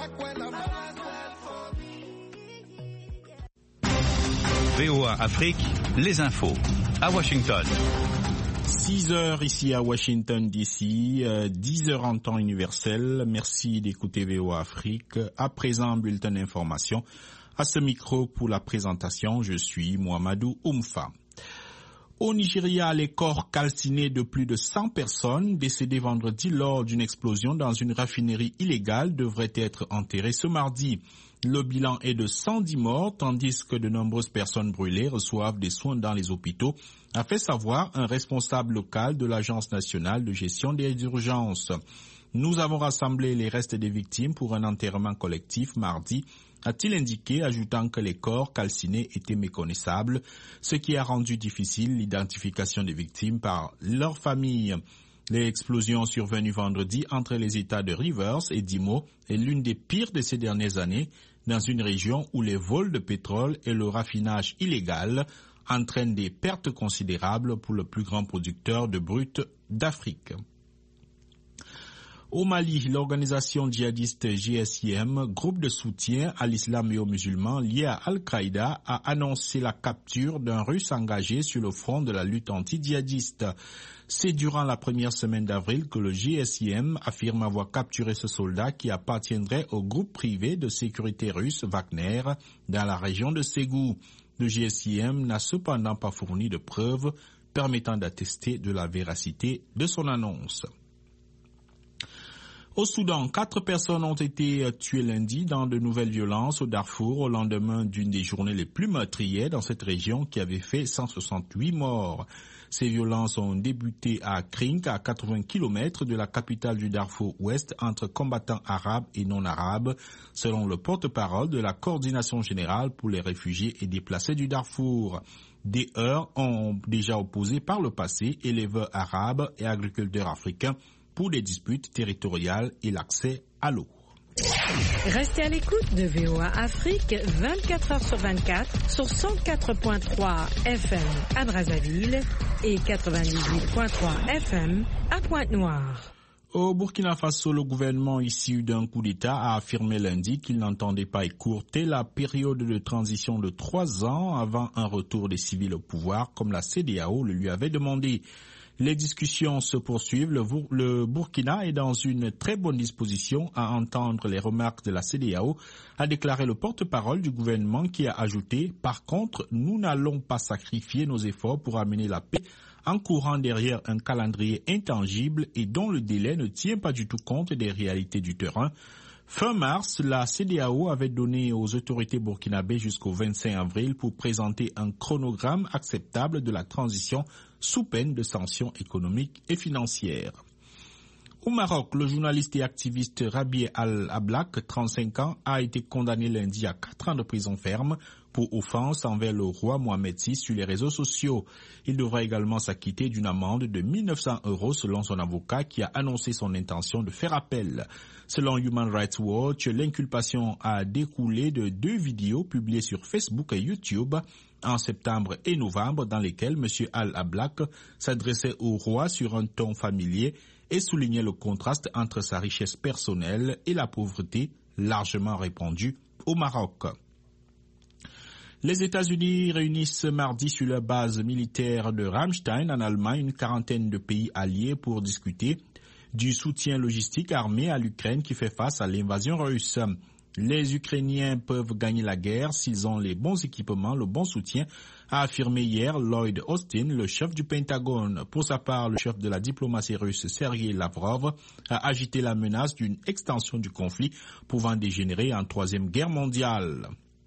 VOA Afrique, les infos. À Washington. 6 heures ici à Washington DC, 10 heures en temps universel. Merci d'écouter VOA Afrique. À présent, bulletin d'information. À ce micro pour la présentation, je suis Mohamedou Oumfa. Au Nigeria, les corps calcinés de plus de 100 personnes décédées vendredi lors d'une explosion dans une raffinerie illégale devraient être enterrés ce mardi. Le bilan est de 110 morts, tandis que de nombreuses personnes brûlées reçoivent des soins dans les hôpitaux, a fait savoir un responsable local de l'Agence nationale de gestion des urgences. Nous avons rassemblé les restes des victimes pour un enterrement collectif mardi, a-t-il indiqué, ajoutant que les corps calcinés étaient méconnaissables, ce qui a rendu difficile l'identification des victimes par leurs familles. L'explosion survenue vendredi entre les États de Rivers et d'Imo est l'une des pires de ces dernières années dans une région où les vols de pétrole et le raffinage illégal entraînent des pertes considérables pour le plus grand producteur de brut d'Afrique. Au Mali, l'organisation djihadiste GSIM, groupe de soutien à l'islam et aux musulmans lié à Al-Qaïda, a annoncé la capture d'un Russe engagé sur le front de la lutte anti-djihadiste. C'est durant la première semaine d'avril que le GSIM affirme avoir capturé ce soldat qui appartiendrait au groupe privé de sécurité russe Wagner dans la région de Ségou. Le GSIM n'a cependant pas fourni de preuves permettant d'attester de la véracité de son annonce. Au Soudan, 4 personnes ont été tuées lundi dans de nouvelles violences au Darfour au lendemain d'une des journées les plus meurtrières dans cette région qui avait fait 168 morts. Ces violences ont débuté à Krink, à 80 km de la capitale du Darfour Ouest, entre combattants arabes et non-arabes, selon le porte-parole de la Coordination générale pour les réfugiés et déplacés du Darfour. Des heurts ont déjà opposé par le passé éleveurs arabes et agriculteurs africains pour des disputes territoriales et l'accès à l'eau. Restez à l'écoute de VOA Afrique 24 heures sur 24 sur 104.3 FM à Brazzaville et 98.3 FM à Pointe-Noire. Au Burkina Faso, le gouvernement issu d'un coup d'État a affirmé lundi qu'il n'entendait pas écourter la période de transition de 3 ans avant un retour des civils au pouvoir, comme la CEDEAO le lui avait demandé. Les discussions se poursuivent. Le Burkina est dans une très bonne disposition à entendre les remarques de la CEDEAO, a déclaré le porte-parole du gouvernement qui a ajouté « Par contre, nous n'allons pas sacrifier nos efforts pour amener la paix en courant derrière un calendrier intangible et dont le délai ne tient pas du tout compte des réalités du terrain ». Fin mars, la CEDEAO avait donné aux autorités burkinabées jusqu'au 25 avril pour présenter un chronogramme acceptable de la transition sous peine de sanctions économiques et financières. Au Maroc, le journaliste et activiste Rabier Al-Ablak, 35 ans, a été condamné lundi à 4 ans de prison ferme pour offense envers le roi Mohamed VI sur les réseaux sociaux. Il devra également s'acquitter d'une amende de 1 900 € selon son avocat qui a annoncé son intention de faire appel. Selon Human Rights Watch, l'inculpation a découlé de 2 vidéos publiées sur Facebook et YouTube en septembre et novembre dans lesquelles M. Al-Ablak s'adressait au roi sur un ton familier et soulignait le contraste entre sa richesse personnelle et la pauvreté largement répandue au Maroc. Les États-Unis réunissent mardi sur la base militaire de Ramstein en Allemagne une quarantaine de pays alliés pour discuter du soutien logistique armé à l'Ukraine qui fait face à l'invasion russe. Les Ukrainiens peuvent gagner la guerre s'ils ont les bons équipements, le bon soutien, a affirmé hier Lloyd Austin, le chef du Pentagone. Pour sa part, le chef de la diplomatie russe, Sergei Lavrov, a agité la menace d'une extension du conflit pouvant dégénérer en 3e guerre mondiale.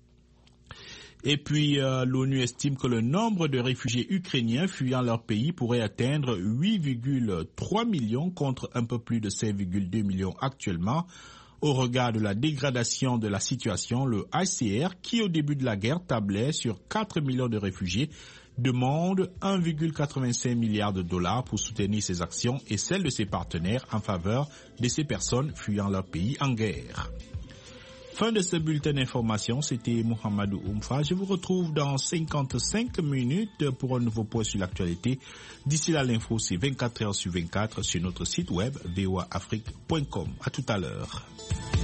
Et puis, l'ONU estime que le nombre de réfugiés ukrainiens fuyant leur pays pourrait atteindre 8,3 millions contre un peu plus de 5,2 millions actuellement. Au regard de la dégradation de la situation, le HCR, qui au début de la guerre tablait sur 4 millions de réfugiés, demande 1,85 milliard de dollars pour soutenir ses actions et celles de ses partenaires en faveur de ces personnes fuyant leur pays en guerre. Fin de ce bulletin d'information, c'était Mohamedou Oumfa. Je vous retrouve dans 55 minutes pour un nouveau point sur l'actualité. D'ici là, l'info, c'est 24 heures sur 24 sur notre site web voaafrique.com. À tout à l'heure.